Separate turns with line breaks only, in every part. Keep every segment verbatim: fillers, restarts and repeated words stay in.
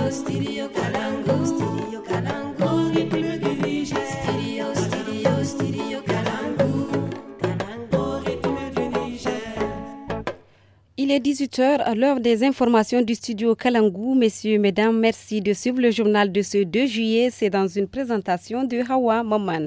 Studio Kalangu, Studio Kalangu, au rythme du Niger. Studio, studio, studio Kalangu, Kalangu, au rythme du Niger.
Il est dix-huit heures à l'heure des informations du studio Kalangu. Messieurs, mesdames, merci de suivre le journal de ce deux juillet. C'est dans une présentation de Hawa Maman.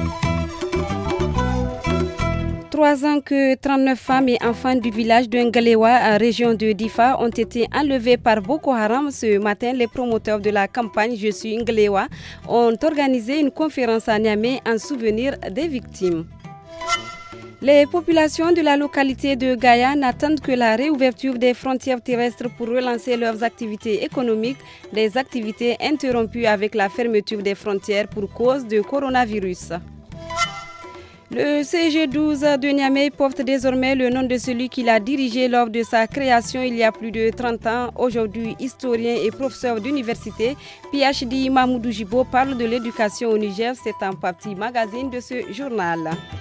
Trois ans que trente-neuf femmes et enfants du village de Ngalewa, région de Difa, ont été enlevés par Boko Haram. Ce matin, les promoteurs de la campagne Je suis Ngalewa ont organisé une conférence à Niamey en souvenir des victimes. Les populations de la localité de Gaïa n'attendent que la réouverture des frontières terrestres pour relancer leurs activités économiques, des activités interrompues avec la fermeture des frontières pour cause de coronavirus. Le C G douze de Niamey porte désormais le nom de celui qui l'a dirigé lors de sa création il y a plus de trente ans. Aujourd'hui, historien et professeur d'université, P H D Mahmoudou Jibo parle de l'éducation au Niger. C'est un partie magazine de ce journal.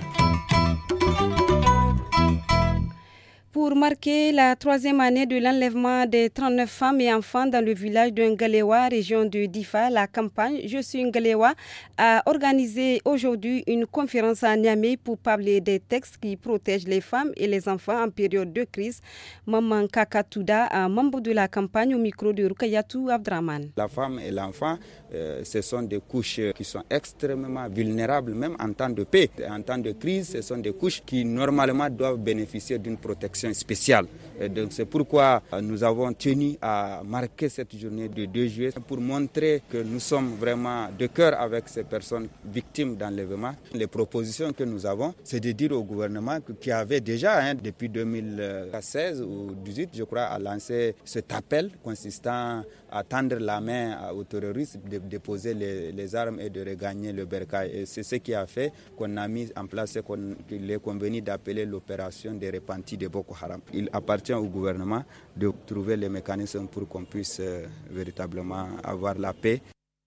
Pour marquer la troisième année de l'enlèvement des trente-neuf femmes et enfants dans le village de Ngalewa, région de Difa, la campagne Je suis Ngalewa a organisé aujourd'hui une conférence à Niamey pour parler des textes qui protègent les femmes et les enfants en période de crise. Maman Kakatouda, membre de la campagne, au micro de Rukayatou Abdraman.
La femme et l'enfant, euh, ce sont des couches qui sont extrêmement vulnérables, même en temps de paix. En temps de crise, ce sont des couches qui normalement doivent bénéficier d'une protection spéciale. Et donc c'est pourquoi nous avons tenu à marquer cette journée du deux juillet pour montrer que nous sommes vraiment de cœur avec ces personnes victimes d'enlèvement. Les propositions que nous avons, c'est de dire au gouvernement qui avait déjà, hein, depuis deux mille seize ou deux mille dix-huit, je crois, à lancer cet appel consistant à tendre la main aux terroristes, de déposer les, les armes et de regagner le bercail. Et c'est ce qui a fait qu'on a mis en place ce qu'il est convenu d'appeler l'opération des repentis de Boko Haram. Il appartient au gouvernement de trouver les mécanismes pour qu'on puisse euh, véritablement avoir la paix.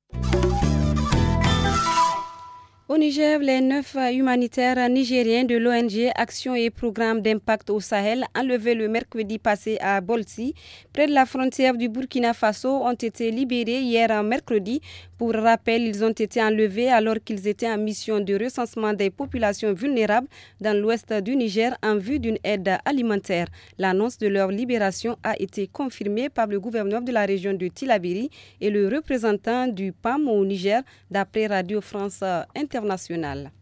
Au Niger, les neuf humanitaires nigériens de l'O N G Action et Programme d'impact au Sahel, enlevés le mercredi passé à Bolsi, près de la frontière du Burkina Faso, ont été libérés hier mercredi. Pour rappel, ils ont été enlevés alors qu'ils étaient en mission de recensement des populations vulnérables dans l'ouest du Niger en vue d'une aide alimentaire. L'annonce de leur libération a été confirmée par le gouverneur de la région de Tillabéri et le représentant du P A M au Niger, d'après Radio France Internationale.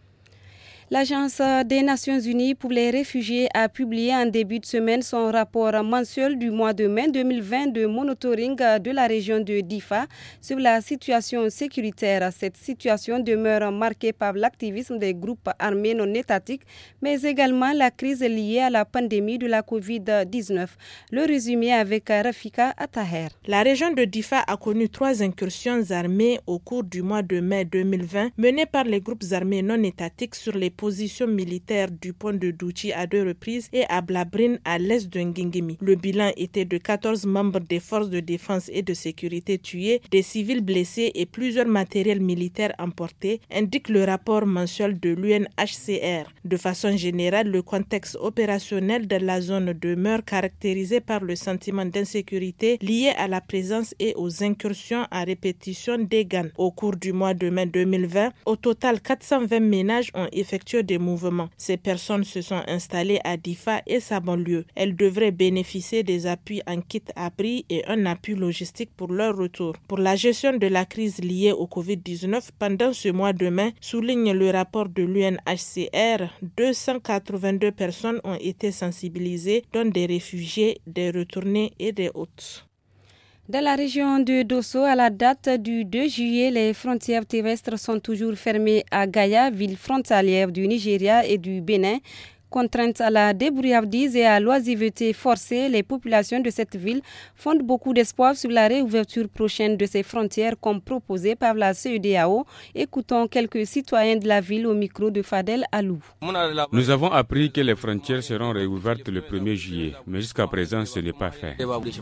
L'Agence des Nations Unies pour les réfugiés a publié en début de semaine son rapport mensuel du mois de mai deux mille vingt de monitoring de la région de Difa sur la situation sécuritaire. Cette situation demeure marquée par l'activisme des groupes armés non étatiques, mais également la crise liée à la pandémie de la covid dix-neuf. Le résumé avec Rafika Ataher.
La région de Difa a connu trois incursions armées au cours du mois de mai deux mille vingt menées par les groupes armés non étatiques sur les position militaire du pont de Douchi à deux reprises et à Blabrine à l'est de Ngingimi. Le bilan était de quatorze membres des forces de défense et de sécurité tués, des civils blessés et plusieurs matériels militaires emportés, indique le rapport mensuel de l'U N H C R. De façon générale, le contexte opérationnel de la zone demeure caractérisé par le sentiment d'insécurité lié à la présence et aux incursions à répétition des G A N. Au cours du mois de mai deux mille vingt, au total quatre cent vingt ménages ont effectué des mouvements. Ces personnes se sont installées à Difa et sa banlieue. Elles devraient bénéficier des appuis en kit abri et un appui logistique pour leur retour. Pour la gestion de la crise liée au covid dix-neuf pendant ce mois de mai, souligne le rapport de l'U N H C R, deux cent quatre-vingt-deux personnes ont été sensibilisées, dont des réfugiés, des retournés et des hôtes.
Dans la région de Dosso, à la date du deux juillet, les frontières terrestres sont toujours fermées à Gaïa, ville frontalière du Nigeria et du Bénin. Contraintes à la débrouillardise et à l'oisiveté forcée, les populations de cette ville fondent beaucoup d'espoir sur la réouverture prochaine de ces frontières comme proposé par la C E D A O. Écoutons quelques citoyens de la ville au micro de Fadel Alou.
Nous avons appris que les frontières seront réouvertes le premier juillet, mais jusqu'à présent ce n'est pas fait.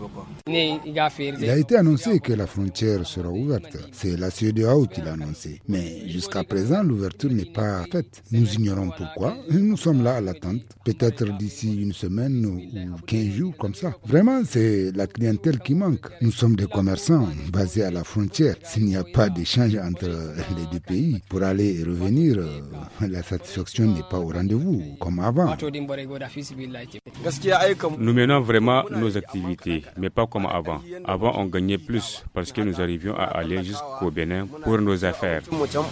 Il a été annoncé que la frontière sera ouverte. C'est la C E D A O qui l'a annoncé. Mais jusqu'à présent, l'ouverture n'est pas faite. Nous ignorons pourquoi. Nous sommes là à la d'attente, peut-être d'ici une semaine ou quinze jours comme ça. Vraiment, c'est la clientèle qui manque. Nous sommes des commerçants basés à la frontière. S'il n'y a pas d'échange entre les deux pays, pour aller et revenir, la satisfaction n'est pas au rendez-vous comme avant.
Nous menons vraiment nos activités, mais pas comme avant. Avant, on gagnait plus parce que nous arrivions à aller jusqu'au Bénin pour nos affaires.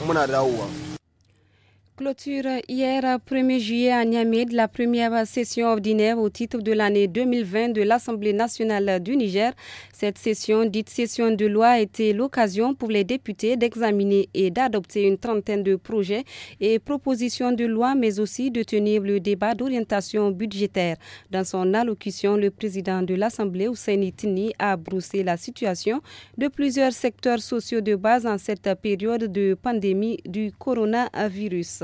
Clôture hier, premier juillet à Niamey, de la première session ordinaire au titre de l'année deux mille vingt de l'Assemblée nationale du Niger. Cette session, dite session de loi, a été l'occasion pour les députés d'examiner et d'adopter une trentaine de projets et propositions de loi, mais aussi de tenir le débat d'orientation budgétaire. Dans son allocution, le président de l'Assemblée, Ousseini Tini, a brossé la situation de plusieurs secteurs sociaux de base en cette période de pandémie du coronavirus.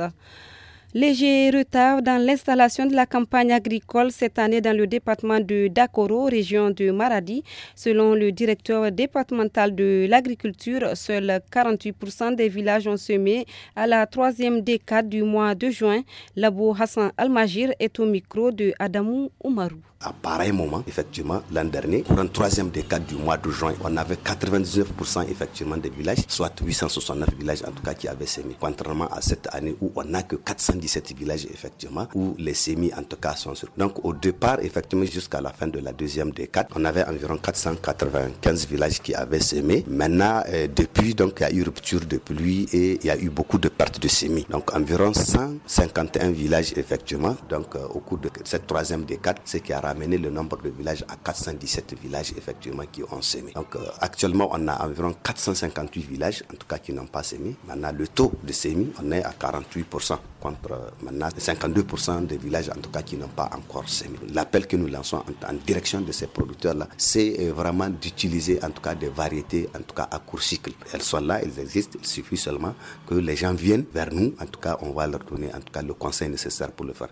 Léger retard dans l'installation de la campagne agricole cette année dans le département de Dakoro, région de Maradi. Selon le directeur départemental de l'agriculture, seuls quarante-huit pour cent des villages ont semé à la troisième décade du mois de juin. Labo Hassan Almagir est au micro de Adamou Oumarou.
À pareil moment, effectivement, l'an dernier, pour une troisième décade du mois de juin, on avait quatre-vingt-dix-neuf pour cent effectivement des villages, soit huit cent soixante-neuf villages en tout cas qui avaient sémi. Contrairement à cette année où on n'a que quatre cent dix-sept villages effectivement, où les sémis en tout cas sont sur. Donc au départ, effectivement, jusqu'à la fin de la deuxième décade, on avait environ quatre cent quatre-vingt-quinze villages qui avaient sémé. Maintenant, euh, depuis, donc, il y a eu rupture de pluie et il y a eu beaucoup de pertes de sémis. Donc environ cent cinquante et un villages effectivement, donc euh, au cours de cette troisième décade, ce qui a ramené le nombre de villages à quatre cent dix-sept villages effectivement qui ont sémé. Donc euh, actuellement on a environ quatre cent cinquante-huit villages en tout cas qui n'ont pas sémé. Maintenant le taux de sémi on est à quarante-huit pour cent contre euh, maintenant cinquante-deux pour cent des villages en tout cas qui n'ont pas encore sémé. L'appel que nous lançons en, en direction de ces producteurs là, c'est euh, vraiment d'utiliser en tout cas des variétés en tout cas à court cycle. Elles sont là, elles existent, il suffit seulement que les gens viennent vers nous. En tout cas on va leur donner en tout cas le conseil nécessaire pour le faire.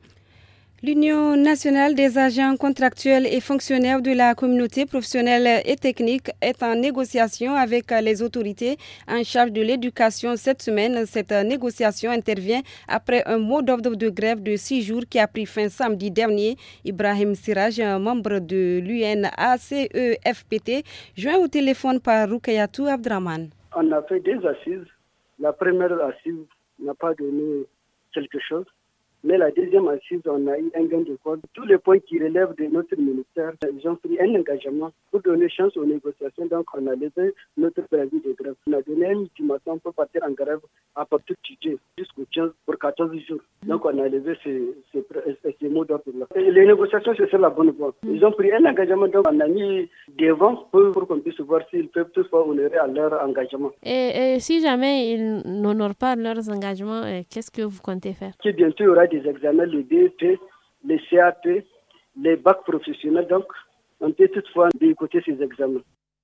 L'Union nationale des agents contractuels et fonctionnaires de la communauté professionnelle et technique est en négociation avec les autorités en charge de l'éducation cette semaine. Cette négociation intervient après un mot d'ordre de grève de six jours qui a pris fin samedi dernier. Ibrahim Siraj, membre de l'U N A C E F P T, joint au téléphone par Rukayatou Abdraman.
On a fait deux assises. La première assise n'a pas donné quelque chose. Mais la deuxième assise, on a eu un gain de cause. Tous les points qui relèvent de notre ministère, ils ont pris un engagement pour donner chance aux négociations. Donc, on a levé notre préavis de grève. On a donné une ultimatum pour partir en grève à partir du quinze jusqu'au quinze pour quatorze jours. Donc, on a levé ces, ces, ces mots d'ordre-là. Les négociations, c'est sur la bonne voie. Ils ont pris un engagement, donc on a mis devant pour, pour qu'on puisse voir s'ils peuvent toutefois honorer à leur engagement.
Et, et si jamais ils n'honorent pas leurs engagements, qu'est-ce que vous comptez faire?
Qui bientôt il y aura des examens, les D E P, les C A P, les bacs professionnels. Donc, on peut toutefois d'écouter ces examens.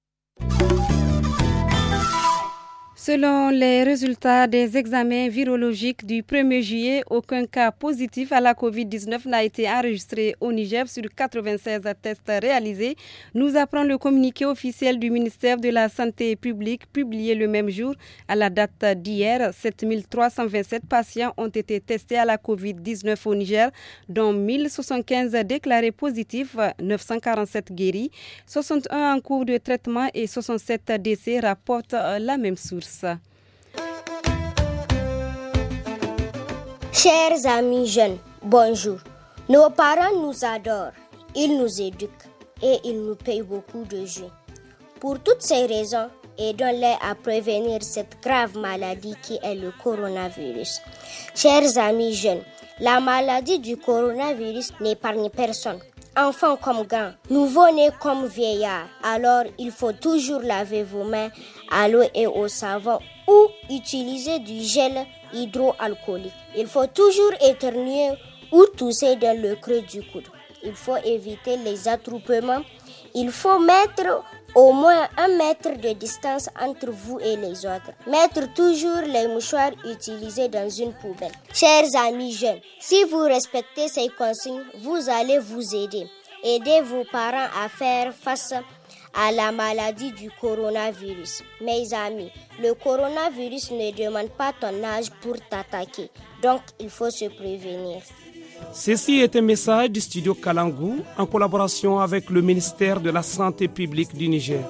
Selon les résultats des examens virologiques du premier juillet, aucun cas positif à la covid dix-neuf n'a été enregistré au Niger sur quatre-vingt-seize tests réalisés. Nous apprend le communiqué officiel du ministère de la Santé publique publié le même jour. À la date d'hier, sept mille trois cent vingt-sept patients ont été testés à la covid dix-neuf au Niger, dont mille soixante-quinze déclarés positifs, neuf cent quarante-sept guéris, soixante-un en cours de traitement et soixante-sept décès, rapporte la même source.
Chers amis jeunes, bonjour. Nos parents nous adorent, ils nous éduquent et ils nous payent beaucoup de jus. Pour toutes ces raisons, aidons-les à prévenir cette grave maladie qui est le coronavirus. Chers amis jeunes, la maladie du coronavirus n'épargne personne. Enfants comme grands, nouveau-nés comme vieillards. Alors, il faut toujours laver vos mains à l'eau et au savon ou utiliser du gel hydroalcoolique. Il faut toujours éternuer ou tousser dans le creux du coude. Il faut éviter les attroupements. Il faut mettre au moins un mètre de distance entre vous et les autres. Mettre toujours les mouchoirs utilisés dans une poubelle. Chers amis jeunes, si vous respectez ces consignes, vous allez vous aider. Aidez vos parents à faire face à la maladie du coronavirus. Mes amis, le coronavirus ne demande pas ton âge pour t'attaquer. Donc, il faut se prévenir.
Ceci est un message du studio Kalangu en collaboration avec le ministère de la Santé publique du Niger.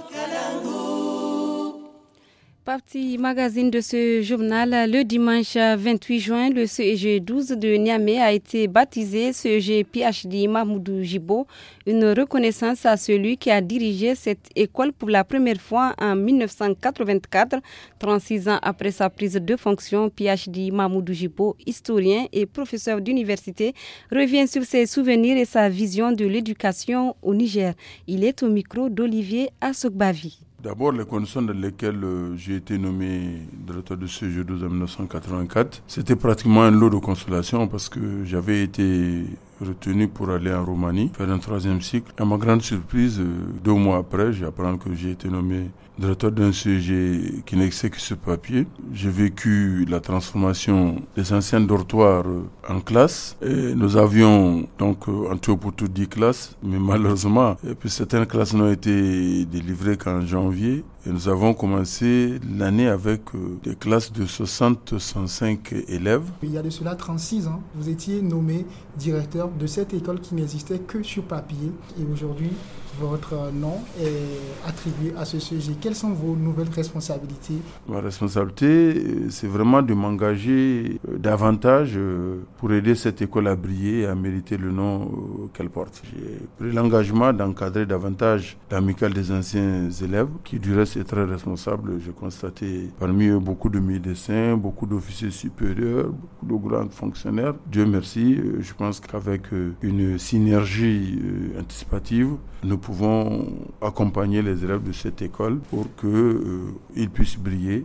Partie magazine de ce journal, le dimanche vingt-huit juin, le C E G douze de Niamey a été baptisé C E G P H D Mahmoudou Jibo, une reconnaissance à celui qui a dirigé cette école pour la première fois en dix-neuf cent quatre-vingt-quatre, trente-six ans après sa prise de fonction. P H D Mahmoudou Jibo, historien et professeur d'université, revient sur ses souvenirs et sa vision de l'éducation au Niger. Il est au micro d'Olivier Assogbavi.
D'abord, les conditions dans lesquelles euh, j'ai été nommé directeur de C E G douze en dix-neuf cent quatre-vingt-quatre, c'était pratiquement un lot de consolation parce que j'avais été retenu pour aller en Roumanie faire un troisième cycle. À ma grande surprise, euh, deux mois après, j'apprends que j'ai été nommé directeur d'un C E G qui n'existait que ce papier. J'ai vécu la transformation des anciens dortoirs en classes. Et nous avions donc en tout pour tout dix classes, mais malheureusement, et puis certaines classes n'ont été délivrées qu'en janvier. Et nous avons commencé l'année avec des classes de soixante à soixante-cinq élèves.
Il y a de cela trente-six ans, vous étiez nommé directeur de cette école qui n'existait que sur papier. Et aujourd'hui, votre nom est attribué à ce sujet. Quelles sont vos nouvelles responsabilités? Ma responsabilité, c'est vraiment de m'engager davantage pour aider cette école à briller et à mériter le nom qu'elle porte. J'ai pris l'engagement d'encadrer davantage l'amicale des anciens élèves, qui du reste est très responsable. J'ai constaté parmi eux beaucoup de médecins, beaucoup d'officiers supérieurs, beaucoup de grands fonctionnaires. Dieu merci, je pense qu'avec une synergie anticipative, nous pouvons accompagner les élèves de cette école pour qu'ils euh, puissent briller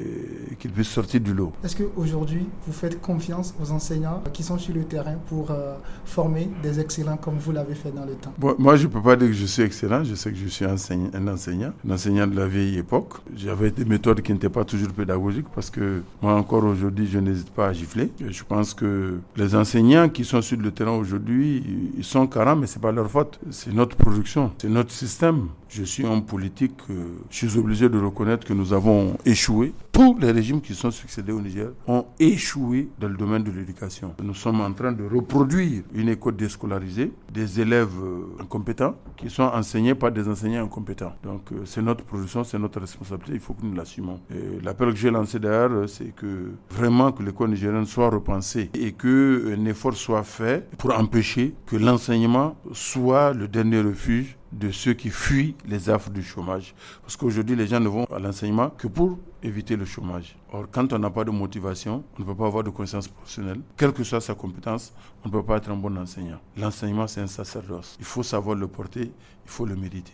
et qu'ils puissent sortir du lot. Est-ce qu'aujourd'hui, vous faites confiance aux enseignants qui sont sur le terrain pour euh, former des excellents comme vous l'avez fait dans le temps? Bon, moi, je ne peux pas dire que je suis excellent. Je sais que je suis enseignant, un enseignant, un enseignant de la vieille époque. J'avais des méthodes qui n'étaient pas toujours pédagogiques parce que moi, encore aujourd'hui, je n'hésite pas à gifler. Et je pense que les enseignants qui sont sur le terrain aujourd'hui, ils sont carents, mais ce n'est pas leur faute. C'est notre production. C'est notre système. Je suis homme politique. Euh, je suis obligé de reconnaître que nous avons échoué. Tous les régimes qui sont succédés au Niger ont échoué dans le domaine de l'éducation. Nous sommes en train de reproduire une école déscolarisée, des élèves euh, incompétents qui sont enseignés par des enseignants incompétents. Donc euh, c'est notre production, c'est notre responsabilité. Il faut que nous l'assumons. Et l'appel que j'ai lancé d'ailleurs, c'est que vraiment que l'école nigérienne soit repensée et qu'un effort soit fait pour empêcher que l'enseignement soit le dernier refuge de ceux qui fuient les affres du chômage. Parce qu'aujourd'hui, les gens ne vont à l'enseignement que pour éviter le chômage. Or, quand on n'a pas de motivation, on ne peut pas avoir de connaissances professionnelles. Quelle que soit sa compétence, on ne peut pas être un bon enseignant. L'enseignement, c'est un sacerdoce. Il faut savoir le porter, il faut le mériter.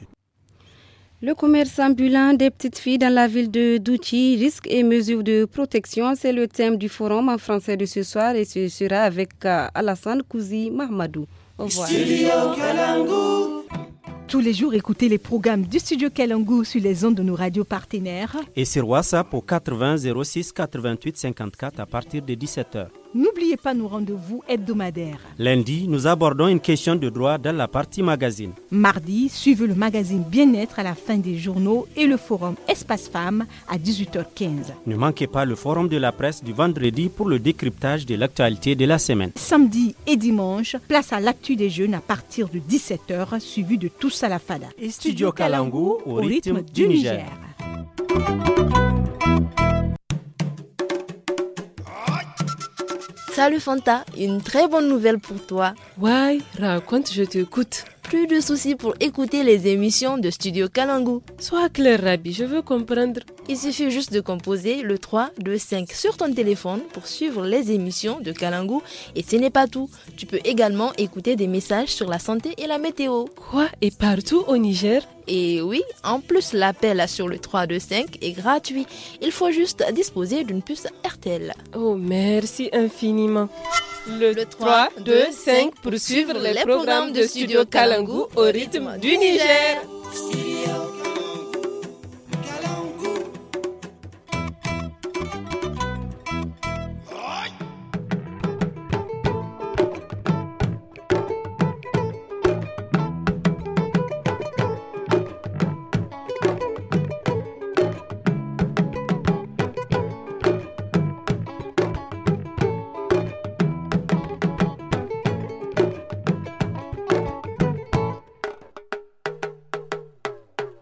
Le commerce ambulant des petites filles dans la ville de Douchi, risques et mesures de protection, c'est le thème du forum en français de ce soir et ce sera avec euh, Alassane Kouzi Mahmadou. Au revoir.
Tous les jours, écoutez les programmes du Studio Kalangu sur les ondes de nos radios partenaires.
Et sur WhatsApp au quatre-vingts zéro six quatre-vingt-huit cinquante-quatre à partir de dix-sept heures.
N'oubliez pas nos rendez-vous hebdomadaires.
Lundi, nous abordons une question de droit dans la partie magazine.
Mardi, suivez le magazine Bien-être à la fin des journaux et le forum Espace Femmes à dix-huit heures quinze.
Ne manquez pas le forum de la presse du vendredi pour le décryptage de l'actualité de la semaine.
Samedi et dimanche, place à l'actu des jeunes à partir de dix-sept heures, suivi de Tous à la Fada.
Et Studio Kalangu au, au rythme, rythme du Niger. Niger.
Salut Fanta, une très bonne nouvelle pour toi.
Ouais, raconte, je t'écoute.
Plus de soucis pour écouter les émissions de Studio Kalangu.
Sois clair, Rabi, je veux comprendre.
Il suffit juste de composer le trois deux cinq sur ton téléphone pour suivre les émissions de Kalangu. Et ce n'est pas tout. Tu peux également écouter des messages sur la santé et la météo.
Quoi? Et partout au Niger?
Et oui, en plus, l'appel sur le trois deux cinq est gratuit. Il faut juste disposer d'une puce R T L.
Oh, merci infiniment. Le, le trois deux cinq pour suivre les programmes de Studio Kalangu au rythme du Niger.